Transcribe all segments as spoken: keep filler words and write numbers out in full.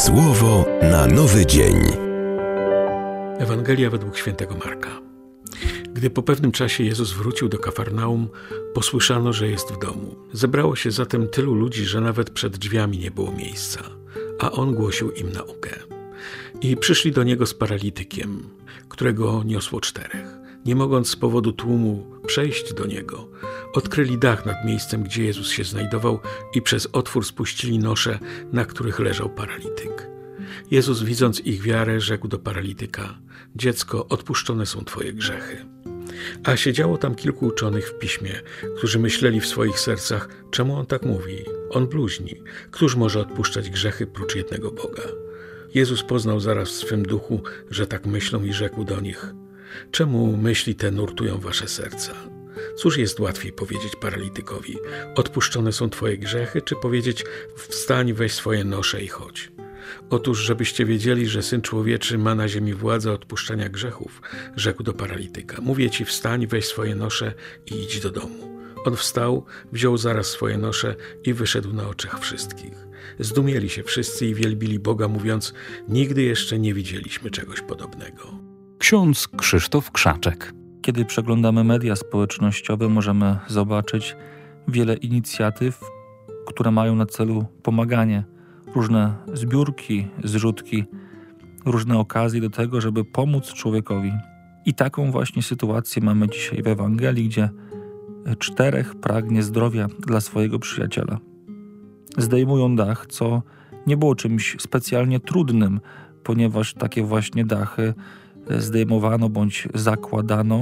Słowo na nowy dzień. Ewangelia według świętego Marka. Gdy po pewnym czasie Jezus wrócił do Kafarnaum, posłyszano, że jest w domu. Zebrało się zatem tylu ludzi, że nawet przed drzwiami nie było miejsca, a On głosił im naukę. I przyszli do Niego z paralitykiem, którego niosło czterech. Nie mogąc z powodu tłumu przejść do Niego, odkryli dach nad miejscem, gdzie Jezus się znajdował i przez otwór spuścili nosze, na których leżał paralityk. Jezus, widząc ich wiarę, rzekł do paralityka: dziecko, odpuszczone są twoje grzechy. A siedziało tam kilku uczonych w piśmie, którzy myśleli w swoich sercach, czemu on tak mówi? On bluźni. Któż może odpuszczać grzechy prócz jednego Boga? Jezus poznał zaraz w swym duchu, że tak myślą i rzekł do nich: czemu myśli te nurtują wasze serca? Cóż jest łatwiej powiedzieć paralitykowi: odpuszczone są twoje grzechy, czy powiedzieć: wstań, weź swoje nosze i chodź? Otóż, żebyście wiedzieli, że Syn Człowieczy ma na ziemi władzę odpuszczania grzechów, rzekł do paralityka. Mówię ci, wstań, weź swoje nosze i idź do domu. On wstał, wziął zaraz swoje nosze i wyszedł na oczach wszystkich. Zdumieli się wszyscy i wielbili Boga, mówiąc: nigdy jeszcze nie widzieliśmy czegoś podobnego. Ksiądz Krzysztof Krzaczek. Kiedy przeglądamy media społecznościowe, możemy zobaczyć wiele inicjatyw, które mają na celu pomaganie. Różne zbiórki, zrzutki, różne okazje do tego, żeby pomóc człowiekowi. I taką właśnie sytuację mamy dzisiaj w Ewangelii, gdzie czterech pragnie zdrowia dla swojego przyjaciela. Zdejmują dach, co nie było czymś specjalnie trudnym, ponieważ takie właśnie dachy zdejmowano bądź zakładano,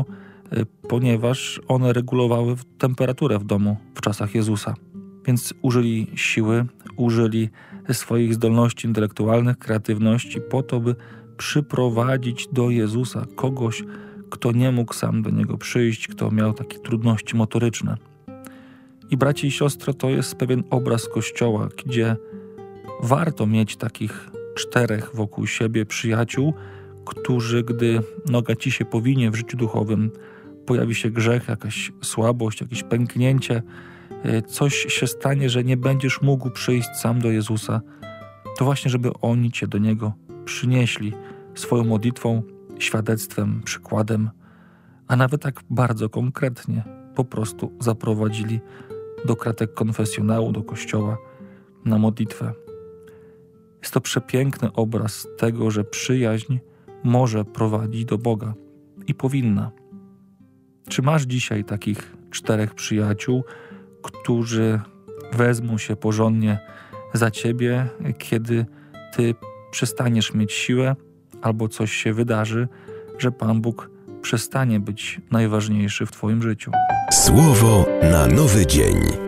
ponieważ one regulowały temperaturę w domu w czasach Jezusa. Więc użyli siły, użyli swoich zdolności intelektualnych, kreatywności po to, by przyprowadzić do Jezusa kogoś, kto nie mógł sam do Niego przyjść, kto miał takie trudności motoryczne. I bracia i siostry, to jest pewien obraz Kościoła, gdzie warto mieć takich czterech wokół siebie przyjaciół, którzy, gdy noga ci się powinie w życiu duchowym, pojawi się grzech, jakaś słabość, jakieś pęknięcie, coś się stanie, że nie będziesz mógł przyjść sam do Jezusa, to właśnie, żeby oni cię do Niego przynieśli swoją modlitwą, świadectwem, przykładem, a nawet tak bardzo konkretnie po prostu zaprowadzili do kratek konfesjonału, do kościoła na modlitwę. Jest to przepiękny obraz tego, że przyjaźń może prowadzić do Boga i powinna. Czy masz dzisiaj takich czterech przyjaciół, którzy wezmą się porządnie za ciebie, kiedy ty przestaniesz mieć siłę albo coś się wydarzy, że Pan Bóg przestanie być najważniejszy w twoim życiu? Słowo na nowy dzień.